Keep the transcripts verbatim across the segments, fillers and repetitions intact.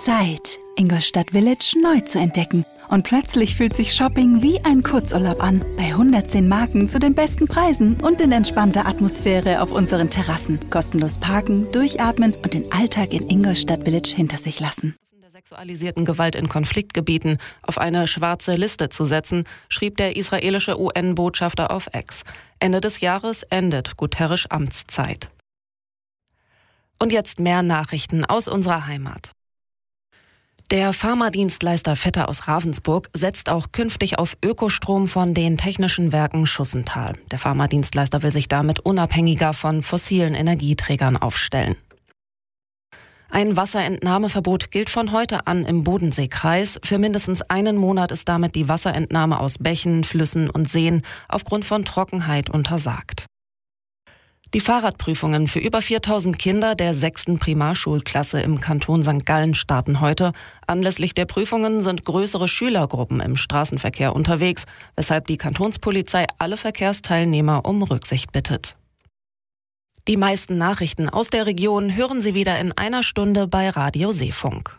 Zeit, Ingolstadt Village neu zu entdecken. Und plötzlich fühlt sich Shopping wie ein Kurzurlaub an. Bei hundertzehn Marken zu den besten Preisen und in entspannter Atmosphäre auf unseren Terrassen. Kostenlos parken, durchatmen und den Alltag in Ingolstadt Village hinter sich lassen. Der sexualisierten Gewalt in Konfliktgebieten auf eine schwarze Liste zu setzen, schrieb der israelische U N-Botschafter auf X. Ende des Jahres endet Guterres' Amtszeit. Und jetzt mehr Nachrichten aus unserer Heimat. Der Pharmadienstleister Vetter aus Ravensburg setzt auch künftig auf Ökostrom von den Technischen Werken Schussenthal. Der Pharmadienstleister will sich damit unabhängiger von fossilen Energieträgern aufstellen. Ein Wasserentnahmeverbot gilt von heute an im Bodenseekreis. Für mindestens einen Monat ist damit die Wasserentnahme aus Bächen, Flüssen und Seen aufgrund von Trockenheit untersagt. Die Fahrradprüfungen für über viertausend Kinder der sechsten Primarschulklasse im Kanton Sankt Gallen starten heute. Anlässlich der Prüfungen sind größere Schülergruppen im Straßenverkehr unterwegs, weshalb die Kantonspolizei alle Verkehrsteilnehmer um Rücksicht bittet. Die meisten Nachrichten aus der Region hören Sie wieder in einer Stunde bei Radio Seefunk.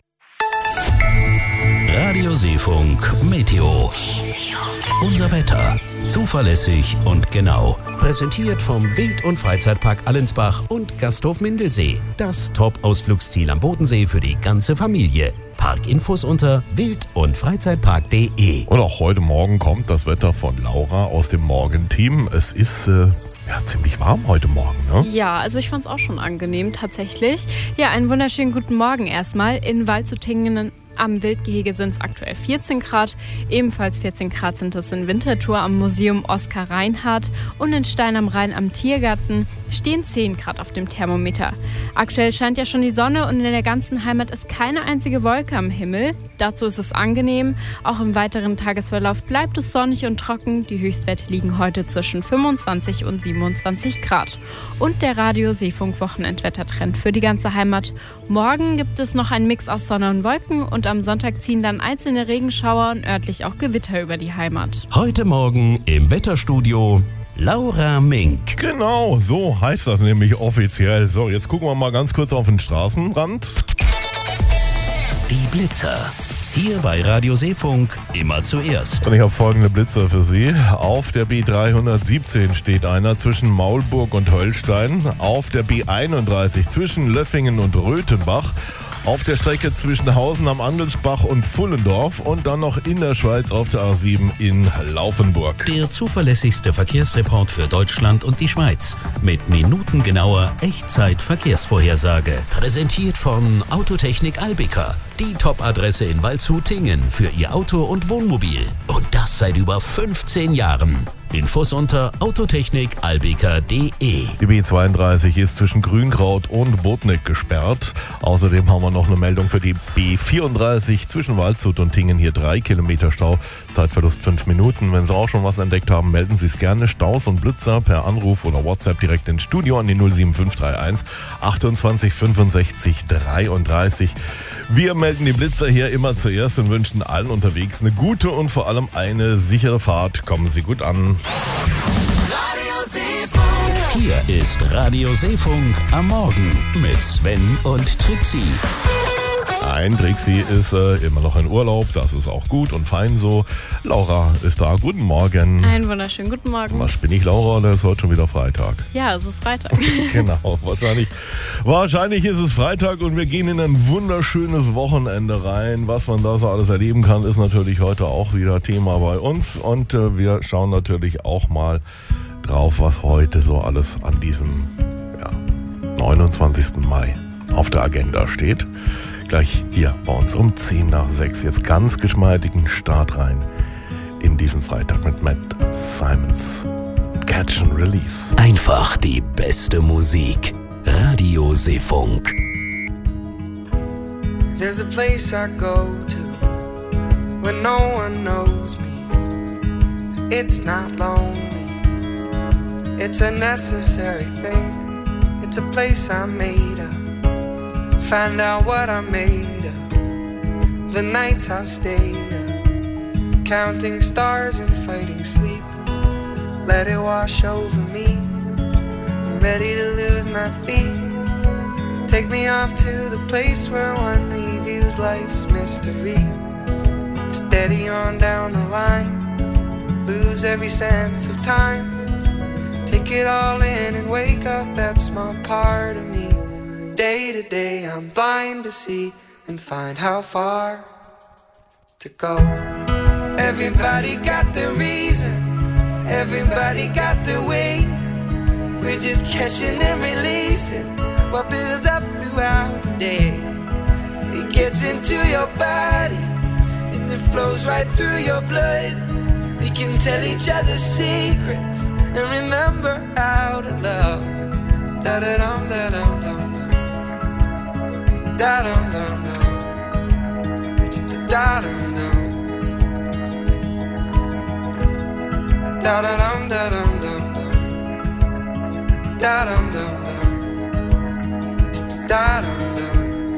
Radio Seefunk Meteo. Unser Wetter. Zuverlässig und genau. Präsentiert vom Wild- und Freizeitpark Allensbach und Gasthof Mindelsee. Das Top-Ausflugsziel am Bodensee für die ganze Familie. Parkinfos unter wild- und freizeitpark punkt de. Und auch heute Morgen kommt das Wetter von Laura aus dem Morgenteam. Es ist äh, ja, ziemlich warm heute Morgen, ne? Ja, also ich fand es auch schon angenehm tatsächlich. Ja, einen wunderschönen guten Morgen erstmal. In Waldshutingen am Wildgehege sind es aktuell vierzehn Grad. Ebenfalls vierzehn Grad sind es in Winterthur am Museum Oskar Reinhardt und in Stein am Rhein am Tiergarten stehen zehn Grad auf dem Thermometer. Aktuell scheint ja schon die Sonne und in der ganzen Heimat ist keine einzige Wolke am Himmel. Dazu ist es angenehm. Auch im weiteren Tagesverlauf bleibt es sonnig und trocken. Die Höchstwerte liegen heute zwischen fünfundzwanzig und siebenundzwanzig Grad. Und der Radio Seefunk Wochenendwettertrend für die ganze Heimat. Morgen gibt es noch einen Mix aus Sonne und Wolken und am Sonntag ziehen dann einzelne Regenschauer und örtlich auch Gewitter über die Heimat. Heute Morgen im Wetterstudio Laura Mink. Genau, so heißt das nämlich offiziell. So, jetzt gucken wir mal ganz kurz auf den Straßenrand. Die Blitzer. Hier bei Radio Seefunk immer zuerst. Und ich habe folgende Blitzer für Sie. Auf der B dreihundertsiebzehn steht einer zwischen Maulburg und Höllstein. Auf der B einunddreißig zwischen Löffingen und Röthenbach. Auf der Strecke zwischen Hausen am Andelsbach und Pfullendorf und dann noch in der Schweiz auf der A sieben in Laufenburg. Der zuverlässigste Verkehrsreport für Deutschland und die Schweiz mit minutengenauer Echtzeit-Verkehrsvorhersage. Präsentiert von Autotechnik Albika. Die Top-Adresse in Waldshutingen für Ihr Auto und Wohnmobil. Und das seit über fünfzehn Jahren. Infos unter autotechnik albika punkt de. Die B zweiunddreißig ist zwischen Grünkraut und Botneck gesperrt. Außerdem haben wir noch eine Meldung für die B vierunddreißig zwischen Waldshut und Tingen. Hier drei Kilometer Stau, Zeitverlust fünf Minuten. Wenn Sie auch schon was entdeckt haben, melden Sie es gerne. Staus und Blitzer per Anruf oder WhatsApp direkt ins Studio an die null sieben fünf drei eins achtundzwanzig fünfundsechzig dreiunddreißig. Wir melden die Blitzer hier immer zuerst und wünschen allen unterwegs eine gute und vor allem eine sichere Fahrt. Kommen Sie gut an. Radio Seefunk. Hier ist Radio Seefunk am Morgen mit Sven und Trixie. Ein Trixie ist äh, immer noch in Urlaub, das ist auch gut und fein so. Laura ist da, guten Morgen. Einen wunderschönen guten Morgen. Was bin ich, Laura, oder ist heute schon wieder Freitag? Ja, es ist Freitag. Genau, wahrscheinlich, wahrscheinlich ist es Freitag und wir gehen in ein wunderschönes Wochenende rein. Was man da so alles erleben kann, ist natürlich heute auch wieder Thema bei uns. Und äh, wir schauen natürlich auch mal drauf, was heute so alles an diesem ja, neunundzwanzigsten Mai auf der Agenda steht. Gleich hier bei uns um zehn nach sechs. Jetzt ganz geschmeidigen Start rein in diesen Freitag mit Matt Simons. Catch and Release. Einfach die beste Musik. Radio Seefunk. There's a place I go to when no one knows me. It's not lonely. It's a necessary thing. It's a place I made up. Find out what I'm made of. The nights I've stayed up, counting stars and fighting sleep. Let it wash over me. I'm ready to lose my feet. Take me off to the place where one reviews reveals life's mystery. Steady on down the line, lose every sense of time. Take it all in and wake up that small part of me. Day to day I'm blind to see and find how far to go. Everybody got the reason, everybody got the way. We're just catching and releasing what builds up throughout the day. It gets into your body and it flows right through your blood. We can tell each other secrets and remember how to love. Da da dum da dum dum da dum dum dum da dum dum da da dum da dum dum da dum dum da dum dum.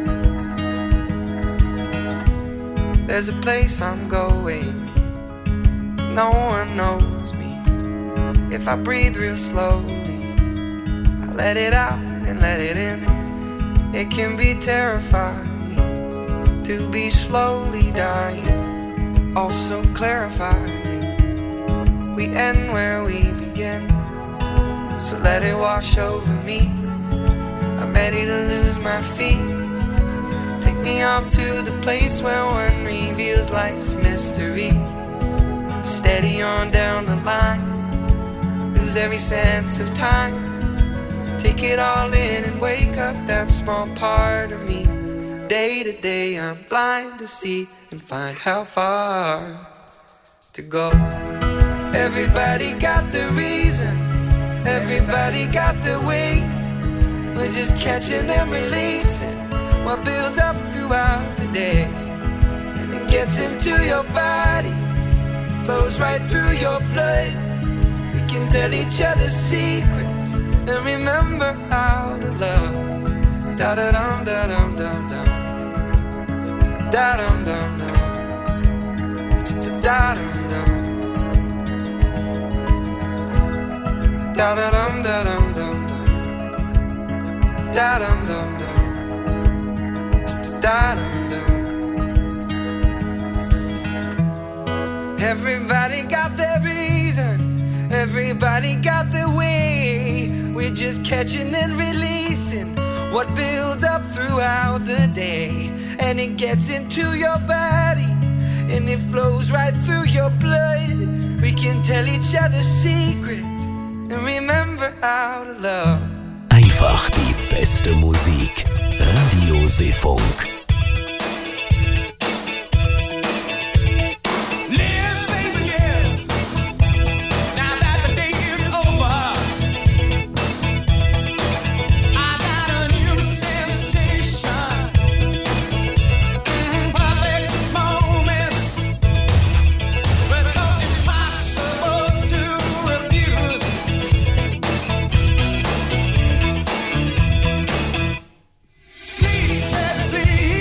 There's a place I'm going, no one knows me. If I breathe real slowly, I let it out and let it in. It can be terrifying to be slowly dying, also clarifying. We end where we begin, so let it wash over me. I'm ready to lose my feet. Take me off to the place where one reveals life's mystery. Steady on down the line, lose every sense of time. Take it all in and wake up that small part of me. Day to day I'm blind to see and find how far to go. Everybody got the reason, everybody got the way. We're just catching and releasing what builds up throughout the day. It gets into your body, flows right through your blood. We can tell each other secrets and remember how to love. Da da dum da dum dum dum da dum dum dum da dum dum da da dum da dum dum da dum dum dum da dum dum. Everybody got their reason, everybody got their way. We're just catching and releasing what builds up throughout the day. And it gets into your body and it flows right through your blood. We can tell each other secrets and remember how to love. Einfach die beste Musik. Radio Seefunk. Sleep, sleep.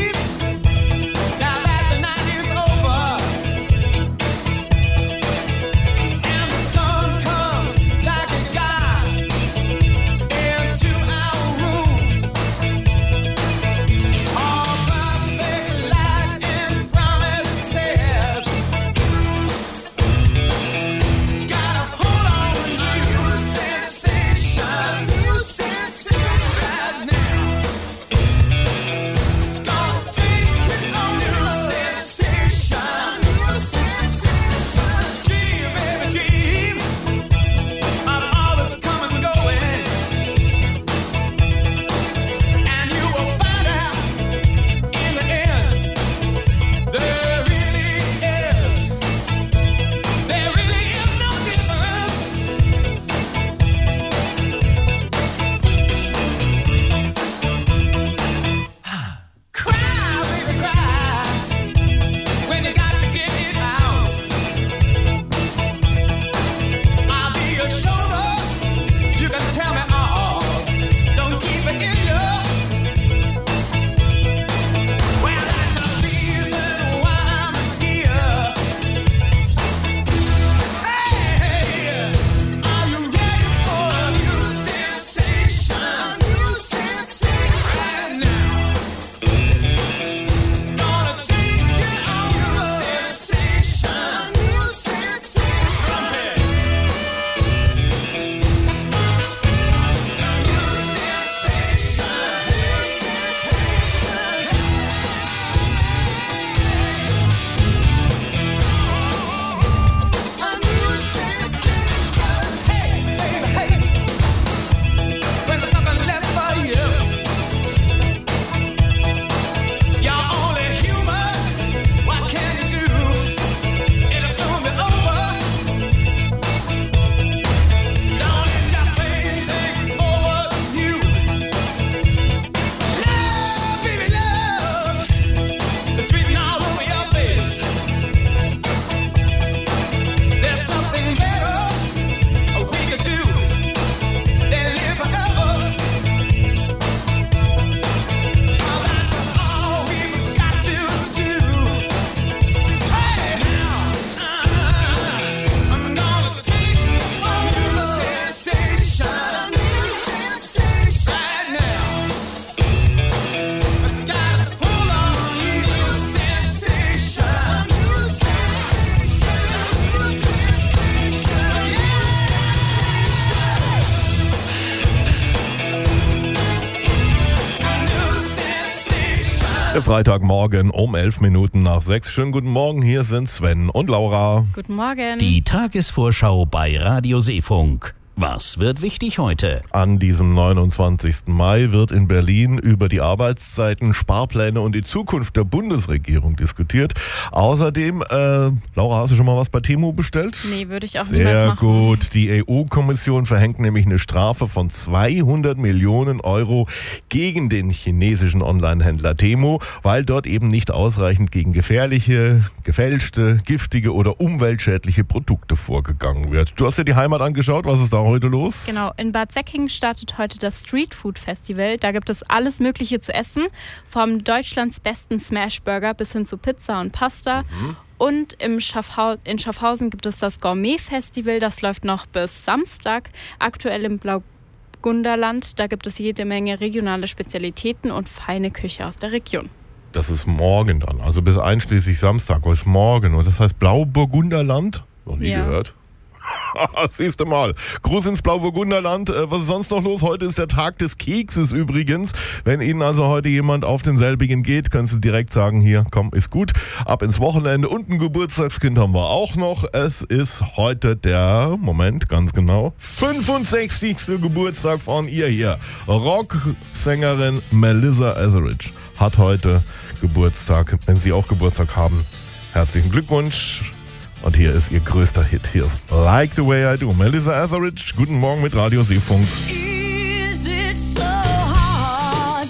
Freitagmorgen um elf Minuten nach sechs. Schönen guten Morgen, hier sind Sven und Laura. Guten Morgen. Die Tagesvorschau bei Radio Seefunk. Was wird wichtig heute? An diesem neunundzwanzigsten Mai wird in Berlin über die Arbeitszeiten, Sparpläne und die Zukunft der Bundesregierung diskutiert. Außerdem, äh, Laura, hast du schon mal was bei Temu bestellt? Nee, würde ich auch niemals Sehr machen. gut. Die E U-Kommission verhängt nämlich eine Strafe von zweihundert Millionen Euro gegen den chinesischen Online-Händler Temu, weil dort eben nicht ausreichend gegen gefährliche, gefälschte, giftige oder umweltschädliche Produkte vorgegangen wird. Du hast dir die Heimat angeschaut. Was ist da heute los? Genau, in Bad Säckingen startet heute das Street Food Festival. Da gibt es alles Mögliche zu essen, vom Deutschlands besten Smashburger bis hin zu Pizza und Pasta. Mhm. Und im Schaffhau- in Schaffhausen gibt es das Gourmet-Festival, das läuft noch bis Samstag. Aktuell im Blaugunderland, da gibt es jede Menge regionale Spezialitäten und feine Küche aus der Region. Das ist morgen dann, also bis einschließlich Samstag, was ist morgen? Und das heißt Blauburgunderland? Noch nie Ja. gehört. Siehst du mal. Gruß ins Blauburgunderland. Was ist sonst noch los? Heute ist der Tag des Kekses übrigens. Wenn Ihnen also heute jemand auf denselbigen geht, können Sie direkt sagen, hier, komm, ist gut. Ab ins Wochenende. Und ein Geburtstagskind haben wir auch noch. Es ist heute der, Moment, ganz genau, fünfundsechzigste Geburtstag von ihr hier. Rocksängerin Melissa Etheridge hat heute Geburtstag. Wenn Sie auch Geburtstag haben, herzlichen Glückwunsch. Und hier ist ihr größter Hit. Hier ist Like the Way I Do. Melissa Etheridge, guten Morgen mit Radio Seefunk. Is it so hard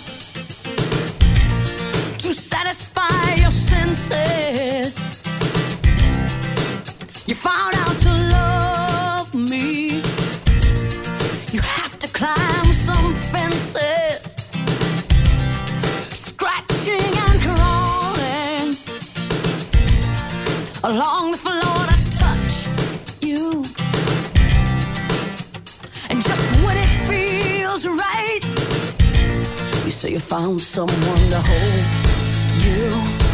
to satisfy your senses? You found out to love me. You have to climb some fences, scratching and crawling along the floor. Right, you say you found someone to hold you.